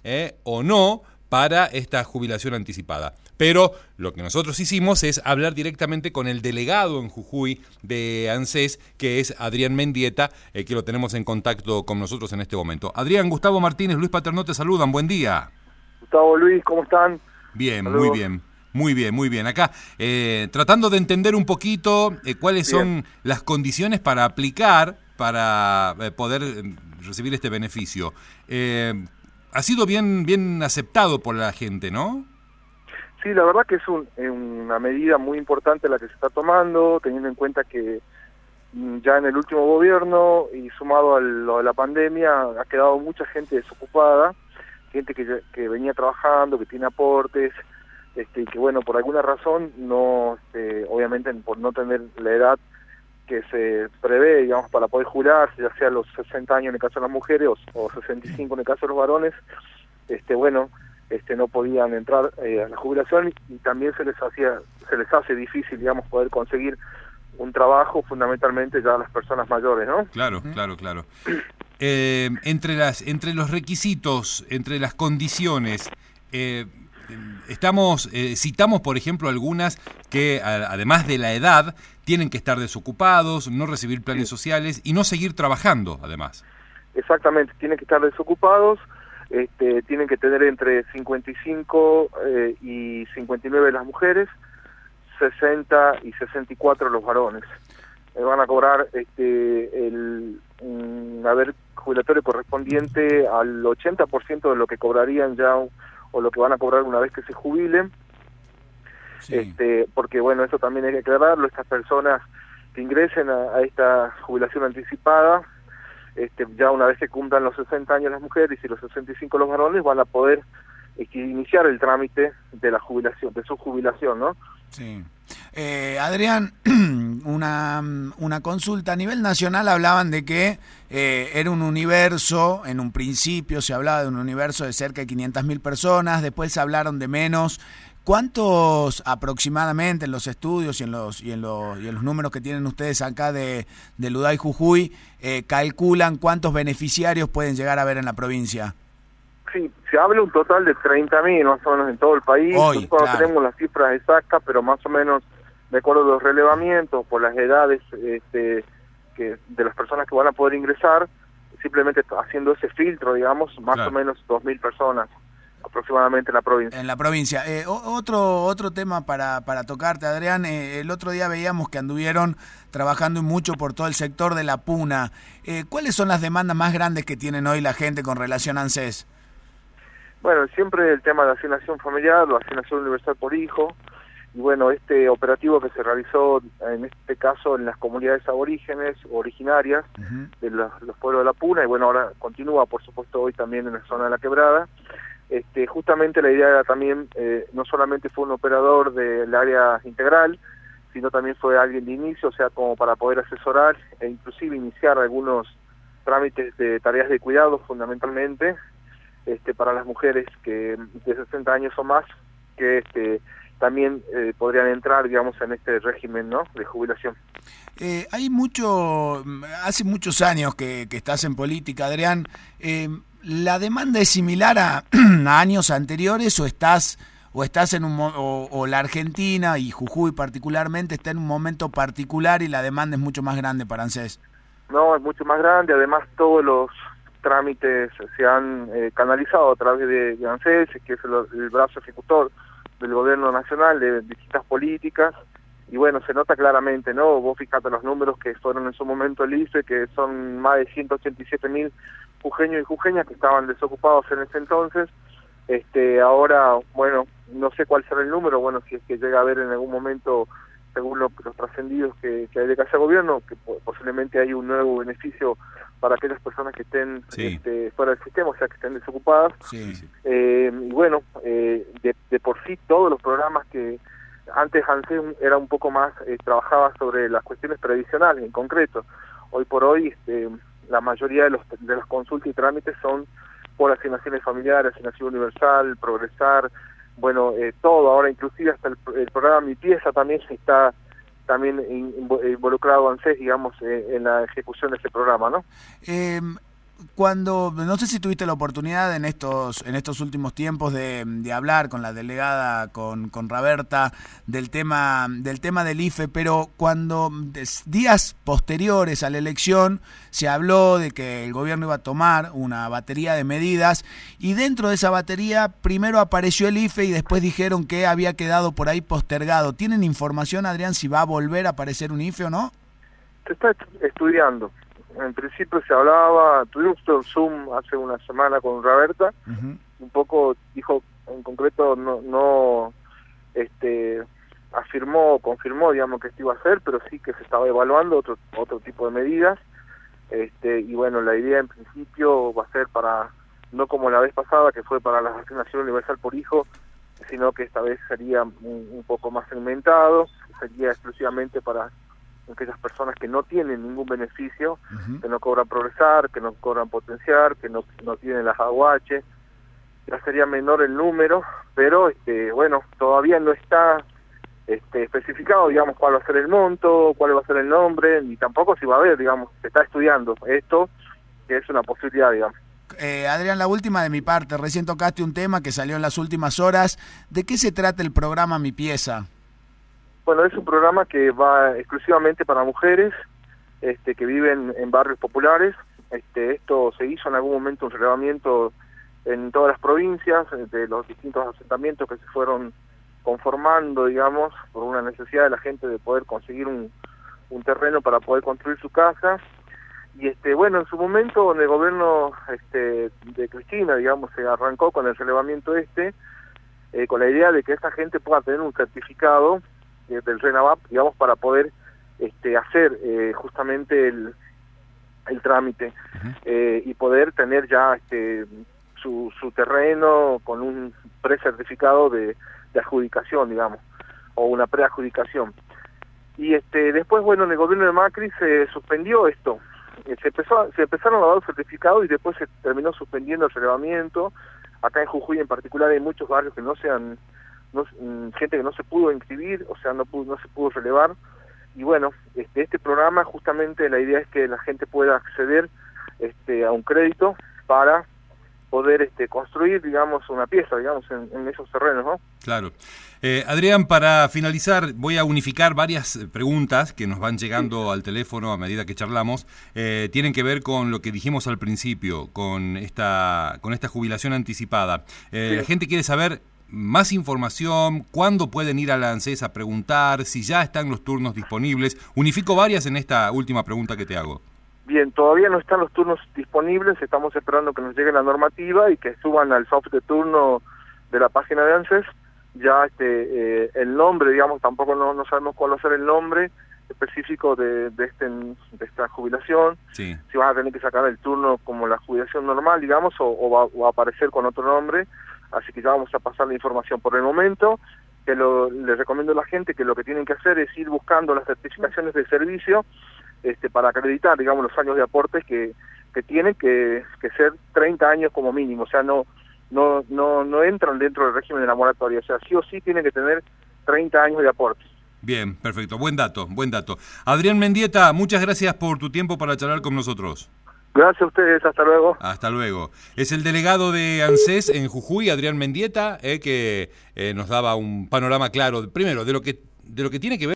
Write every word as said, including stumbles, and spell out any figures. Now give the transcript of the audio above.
eh, o no para esta jubilación anticipada. Pero lo que nosotros hicimos es hablar directamente con el delegado en Jujuy de ANSES, que es Adrián Mendieta, eh, que lo tenemos en contacto con nosotros en este momento. Adrián, Gustavo Martínez, Luis Paternò te saludan, buen día. Gustavo, Luis, ¿cómo están? Bien, Saludos. muy bien. Muy bien, muy bien. Acá, eh, tratando de entender un poquito eh, cuáles Bien. son las condiciones para aplicar, para eh, poder eh, recibir este beneficio. Eh, ha sido bien, bien aceptado por la gente, ¿no? Sí, la verdad que es un, eh, una medida muy importante la que se está tomando, teniendo en cuenta que mm, ya en el último gobierno y sumado a lo de la pandemia ha quedado mucha gente desocupada, gente que, ya- que venía trabajando, que tiene aportes, este, y que bueno, por alguna razón, no, este, obviamente por no tener la edad que se prevé, digamos, para poder jubilarse, ya sea los sesenta años en el caso de las mujeres o, o sesenta y cinco en el caso de los varones, este, bueno, este, no podían entrar eh, a la jubilación y, y también se les hacía, se les hace difícil, digamos, poder conseguir un trabajo, fundamentalmente ya a las personas mayores, ¿no? Claro, claro, claro. Eh, entre las, entre los requisitos, entre las condiciones, eh, estamos, eh, citamos, por ejemplo, algunas que, a- además de la edad, tienen que estar desocupados, no recibir planes Sí. sociales y no seguir trabajando, además. Exactamente, tienen que estar desocupados, este, tienen que tener entre cincuenta y cinco eh, y cincuenta y nueve las mujeres, sesenta y sesenta y cuatro los varones. Eh, van a cobrar este el un haber jubilatorio correspondiente al ochenta por ciento de lo que cobrarían ya o lo que van a cobrar una vez que se jubilen. Sí. Este, porque bueno, eso también hay que aclararlo, estas personas que ingresen a, a esta jubilación anticipada, este, ya una vez que cumplan los sesenta años las mujeres y los sesenta y cinco los varones, van a poder este, iniciar el trámite de la jubilación, de su jubilación, ¿no? Sí. Eh, Adrián, una, una consulta. A nivel nacional hablaban de que eh, era un universo, en un principio se hablaba de un universo de cerca de quinientas mil personas, después se hablaron de menos. ¿Cuántos aproximadamente en los estudios y en los y en los, y en los números que tienen ustedes acá de, de Ludai Jujuy eh, calculan cuántos beneficiarios pueden llegar a haber en la provincia? Sí, se habla un total de treinta mil más o menos en todo el país. Hoy, Nosotros claro. no tenemos las cifras exactas, pero más o menos, de acuerdo a los relevamientos, por las edades este, que de las personas que van a poder ingresar, simplemente haciendo ese filtro, digamos, más Claro. o menos dos mil personas aproximadamente en la provincia. En la provincia. Eh, o- otro otro tema para, para tocarte, Adrián. Eh, el otro día veíamos que anduvieron trabajando mucho por todo el sector de la Puna. Eh, ¿Cuáles son las demandas más grandes que tienen hoy la gente con relación a ANSES? Bueno, siempre el tema de la asignación familiar, la asignación universal por hijo, y bueno, este operativo que se realizó en este caso en las comunidades aborígenes, originarias, Uh-huh. de los, los pueblos de la Puna, y bueno, ahora continúa, por supuesto, hoy también en la zona de la Quebrada. Este, justamente la idea era también, eh, no solamente fue un operador del área integral, sino también fue alguien de inicio, o sea, como para poder asesorar e inclusive iniciar algunos trámites de tareas de cuidado, fundamentalmente, este, para las mujeres que de sesenta años o más, que este, también eh, podrían entrar, digamos, en este régimen, ¿no?, de jubilación. Eh, hay mucho, hace muchos años que, que estás en política, Adrián. Eh, ¿La demanda es similar a, a años anteriores o estás o estás en un mo- o, o la Argentina y Jujuy particularmente está en un momento particular y la demanda es mucho más grande para ANSES? No, es mucho más grande, además todos los trámites se han eh, canalizado a través de, de ANSES, que es el, el brazo ejecutor del gobierno nacional de distintas políticas, y bueno, se nota claramente, ¿no? Vos fijate los números que fueron en su momento el I F E, que son más de ciento ochenta y siete mil jujeños y jujeñas que estaban desocupados en ese entonces. Este, ahora, bueno, no sé cuál será el número, bueno, si es que llega a haber en algún momento, según lo, los trascendidos que, que hay de casa de gobierno, que po- posiblemente hay un nuevo beneficio para aquellas personas que estén Sí. este, fuera del sistema, o sea, que estén desocupadas. Sí. Eh, y bueno, eh, de, de por sí todos los programas que antes ANSES era un poco más, eh, trabajaba sobre las cuestiones previsionales en concreto. Hoy por hoy este, la mayoría de los de las consultas y trámites son por asignaciones familiares, asignación universal, progresar, bueno, eh, todo, ahora inclusive hasta el, el programa Mi Pieza también está también in, involucrado ANSES, digamos, eh, en la ejecución de ese programa, ¿no? Eh, cuando, no sé si tuviste la oportunidad en estos en estos últimos tiempos de, de hablar con la delegada, con, con Raberta, del tema del tema del I F E, pero cuando días posteriores a la elección se habló de que el gobierno iba a tomar una batería de medidas y dentro de esa batería primero apareció el I F E y después dijeron que había quedado por ahí postergado. ¿Tienen información, Adrián, si va a volver a aparecer un I F E o no? Se está estudiando. En principio se hablaba, tuvimos un Zoom hace una semana con Raberta, uh-huh. un poco dijo, en concreto no, no este, afirmó, confirmó, digamos, que esto iba a hacer, pero sí que se estaba evaluando otro otro tipo de medidas, este, y bueno, la idea en principio va a ser para, no como la vez pasada, que fue para la asignación universal por hijo, sino que esta vez sería un, un poco más segmentado, sería exclusivamente para aquellas personas que no tienen ningún beneficio, uh-huh. que no cobran progresar, que no cobran potenciar, que no, no tienen las A U H. Ya sería menor el número, pero este bueno, todavía no está este, especificado, digamos, cuál va a ser el monto, cuál va a ser el nombre, ni tampoco si va a haber, digamos, se está estudiando esto, que es una posibilidad, digamos. Eh, Adrián, la última de mi parte, recién tocaste un tema que salió en las últimas horas. ¿De qué se trata el programa Mi Pieza? Bueno, es un programa que va exclusivamente para mujeres este, que viven en barrios populares. Este, esto se hizo en algún momento un relevamiento en todas las provincias, de los distintos asentamientos que se fueron conformando, digamos, por una necesidad de la gente de poder conseguir un, un terreno para poder construir su casa. Y este, bueno, en su momento, en el gobierno este, de Cristina, digamos, se arrancó con el relevamiento este, eh, con la idea de que esta gente pueda tener un certificado del RENAVAP, digamos, para poder este, hacer eh, justamente el, el trámite uh-huh. eh, y poder tener ya este, su, su terreno con un precertificado de, de adjudicación, digamos, o una preadjudicación. Y este, después, bueno, en el gobierno de Macri se suspendió esto, eh, se, empezó, se empezaron a dar certificados y después se terminó suspendiendo el relevamiento. Acá en Jujuy en particular hay muchos barrios que no se han No, gente que no se pudo inscribir, o sea, no pudo, no se pudo relevar, y bueno, este, este programa justamente la idea es que la gente pueda acceder este, a un crédito para poder este, construir, digamos, una pieza, digamos, en, en esos terrenos, ¿no? Claro. Eh, Adrián, para finalizar, voy a unificar varias preguntas que nos van llegando sí. al teléfono a medida que charlamos. Eh, tienen que ver con lo que dijimos al principio, con esta, con esta jubilación anticipada. Eh, sí. La gente quiere saber más información, cuándo pueden ir a la ANSES a preguntar, si ya están los turnos disponibles. Unifico varias en esta última pregunta que te hago. Bien, todavía no están los turnos disponibles, estamos esperando que nos llegue la normativa y que suban al soft de turno de la página de ANSES. Ya este eh, el nombre, digamos, tampoco no, no sabemos cuál va a ser el nombre específico de, de, este, de esta jubilación. Sí. Si van a tener que sacar el turno como la jubilación normal, digamos, o, o, va, o va a aparecer con otro nombre. Así que ya vamos a pasar la información por el momento. Que lo, les recomiendo a la gente que lo que tienen que hacer es ir buscando las certificaciones de servicio este, para acreditar, digamos, los años de aportes que, que tienen que, que ser treinta años como mínimo. O sea, no no no no entran dentro del régimen de la moratoria. O sea, sí o sí tienen que tener treinta años de aportes. Bien, perfecto. Buen dato, buen dato. Adrián Mendieta, muchas gracias por tu tiempo para charlar con nosotros. Gracias a ustedes, hasta luego. Hasta luego. Es el delegado de ANSES en Jujuy, Adrián Mendieta, eh, que eh, nos daba un panorama claro, primero, de lo que de lo que tiene que ver